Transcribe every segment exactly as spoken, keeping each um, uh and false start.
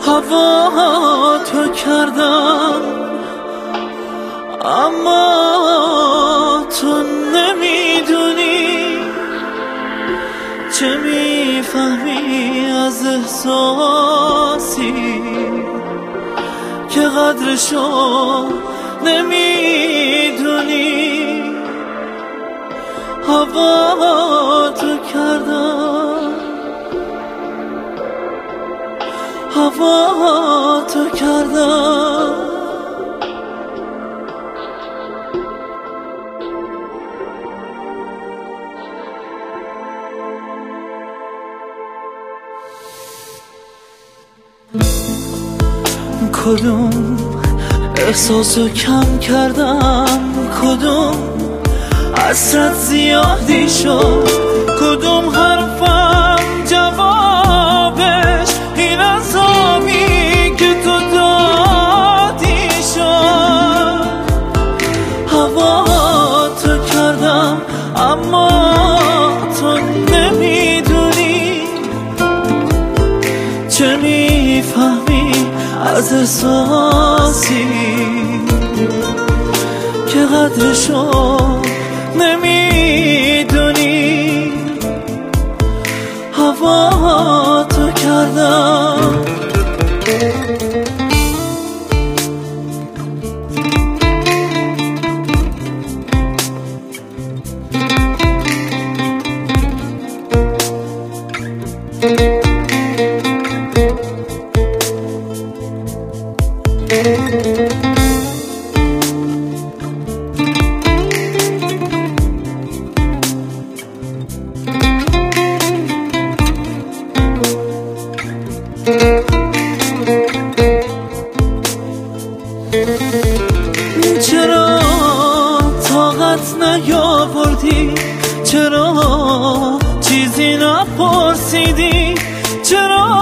هوا تو کردم اما تو نمیدونی چه میفهمی از احساسی که قدرشو نمیدونی. هوا تو کردم هوا تو کردم کدوم احساسو کم کردم، کدوم حسرت زیادی شد، کدوم حرفم جوابش این عذابی که تو دادی شد. هوا تو کردم اما تو نمیدونی چه میفهمی از احساسی که قدرشو نمیدونی. هوا تو کردم چرا طاقت نیاوردی، چرا چیزی نپرسیدی، چرا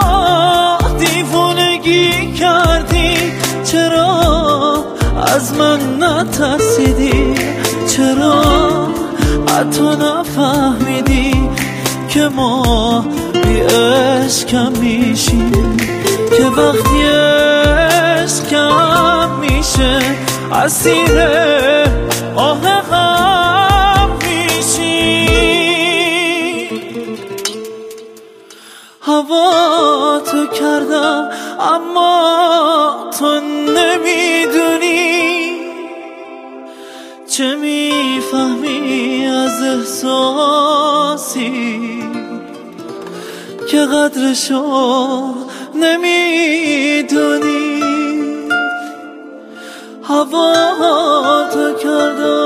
دیوونگی کردی، چرا از من نترسیدی، چرا حتی نفهمیدی که ما بی عشقم میشیم، که وقتی عشقم میشه اسیر آه غم میشی. هوا تو کردم اما تو نمیدونی چه میفهمی از احساسی که قدرشو نمیدونی. هوا تو کردم